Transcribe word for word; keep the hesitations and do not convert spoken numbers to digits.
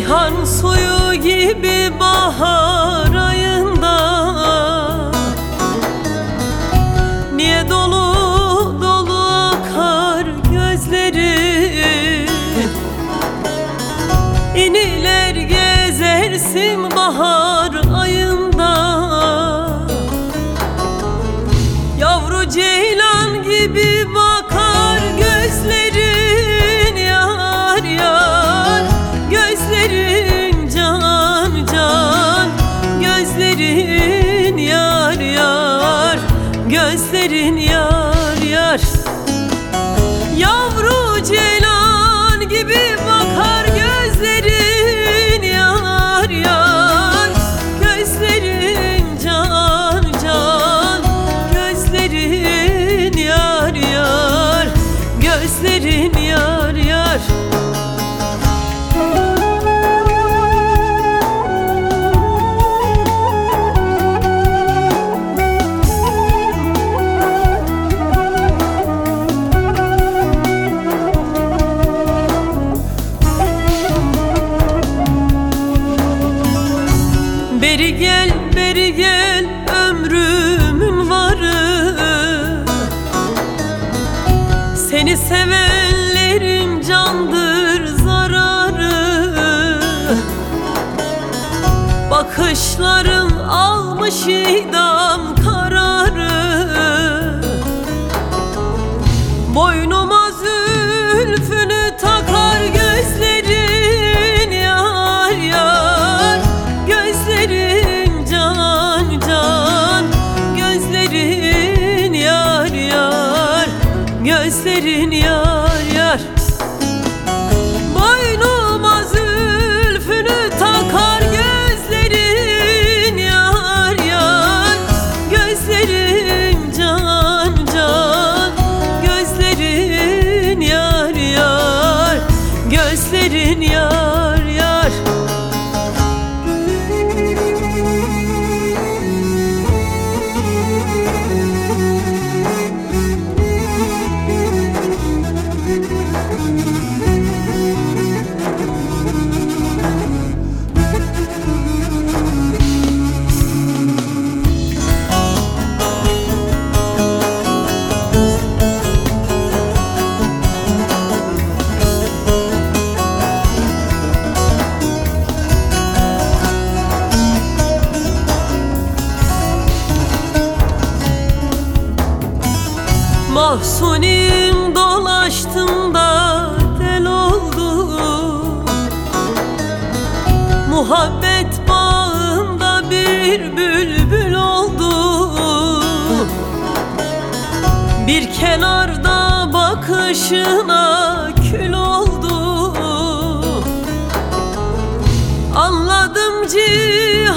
Ceyhan suyu gibi bahar ayında, niye dolu dolu akar gözlerin? İniler gezersin bahar ayında, yavru ceylan gibi bakar gözlerin, yar yar gözlerin, can can gözlerin, yar yar gözlerin, yar yar. Yavru ceylan gibi bakar gözlerin, yar yar gözlerin, can can gözlerin, yar yar gözlerin, yar yar. Beri gel, beri gel ömrümün varı, seni sevenlerin candır zararı. Bakışların almış idam kararı, boynuma zülfünü takar gözlerin, yar yar gözlerin, can can gözlerin, yar yar gözlerin, yar yar. Boynuma zülfünü takar gözlerin, yar yar gözlerin, can can gözlerin, yar yar gözlerin, yar yar. Mahzunim dolaştım da del oldum, muhabbet bağında bir bülbül oldum. Bir kenarda bakışına kül oldum, anladım cihan